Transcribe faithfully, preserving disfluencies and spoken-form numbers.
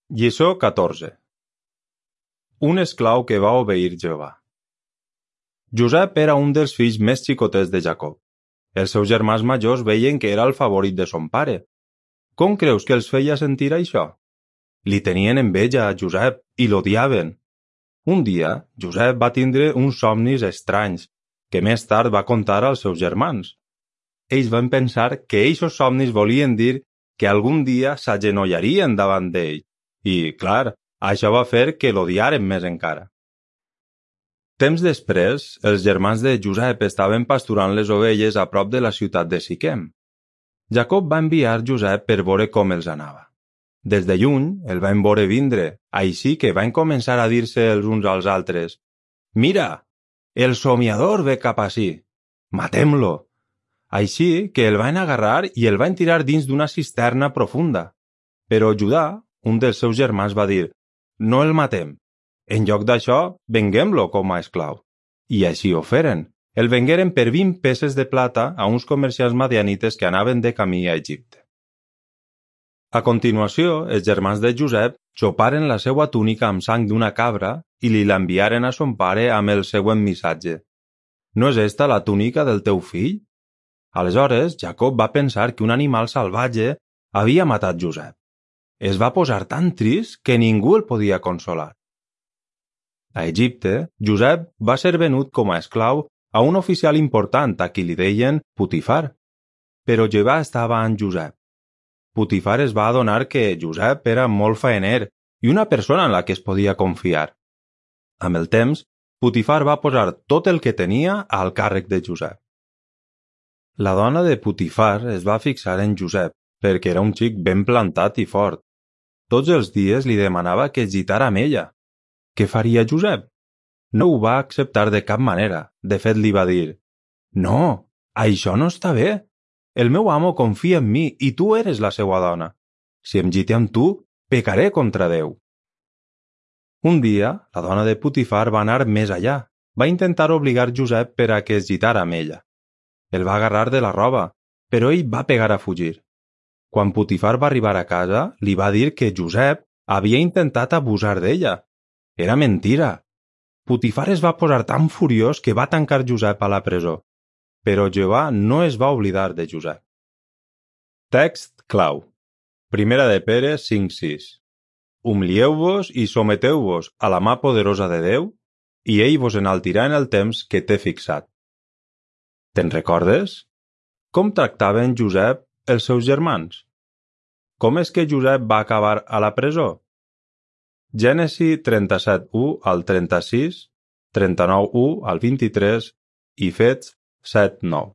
Lliçó catorze. Un esclau que va obeir Jehovà. Josep era un dels fills més xicotets de Jacob. Els seus germans majors veien que era el favorit de son pare. Com creus que els feia sentir això? Li tenien enveja a Josep i l'odiaven. Un dia, Josep va tindre uns somnis estranys, que més tard va contar als seus germans. Ells van pensar que eixos somnis volien dir que algun dia s'agenollarien davant d'ell, i, clar, això va fer que l'odiaren més encara. Temps després, els germans de Josep estaven pasturant les ovelles a prop de la ciutat de Siquem. Jacob va enviar Josep per veure com els anava. Des de lluny, el van veure vindre, així que van començar a dir-se els uns als altres: «Mira, el somiador ve cap ací, matem-lo!» Així que el van agarrar i el van tirar dins d'una cisterna profunda. Però Judà, un dels seus germans, va dir: «No el matem. En lloc d'això, venguem-lo com a esclau». I així ho feren. El vengueren per vint peces de plata a uns comerciants madianites que anaven de camí a Egipte. A continuació, els germans de Josep xoparen la seva túnica amb sang d'una cabra i li l'enviaren a son pare amb el següent missatge: «No és esta la túnica del teu fill?» Aleshores, Jacob va pensar que un animal salvatge havia matat Josep. Es va posar tan trist que ningú el podia consolar. A Egipte, Josep va ser venut com a esclau a un oficial important a qui li deien Putifar. Però Jehovà estava amb Josep. Putifar es va adonar que Josep era molt faener i una persona en la que es podia confiar. Amb el temps, Putifar va posar tot el que tenia al càrrec de Josep. La dona de Putifar es va fixar en Josep perquè era un xic ben plantat i fort. Tots els dies li demanava que es gitara amb ella. Què faria Josep? No ho va acceptar de cap manera. De fet, li va dir: «No, això no està bé. El meu amo confia en mi i tu eres la seva dona. Si em gite amb tu, pecaré contra Déu». Un dia, la dona de Putifar va anar més allà. Va intentar obligar Josep per a que es gitara amb ella. El va agarrar de la roba, però ell va pegar a fugir. Quan Putifar va arribar a casa, li va dir que Josep havia intentat abusar d'ella. Era mentira. Putifar es va posar tan furiós que va tancar Josep a la presó. Però Jehovà no es va oblidar de Josep. Text clau. Primera de Pere cinc sis. Humilieu-vos i someteu-vos a la mà poderosa de Déu, i ell vos enaltirà en el temps que té fixat. Te'n recordes? Com tractaven Josep els seus germans? Com és que Josep va acabar a la presó? Gènesi trenta-set u al trenta-sis, trenta-nou u al vint-i-tres i Fets set nou.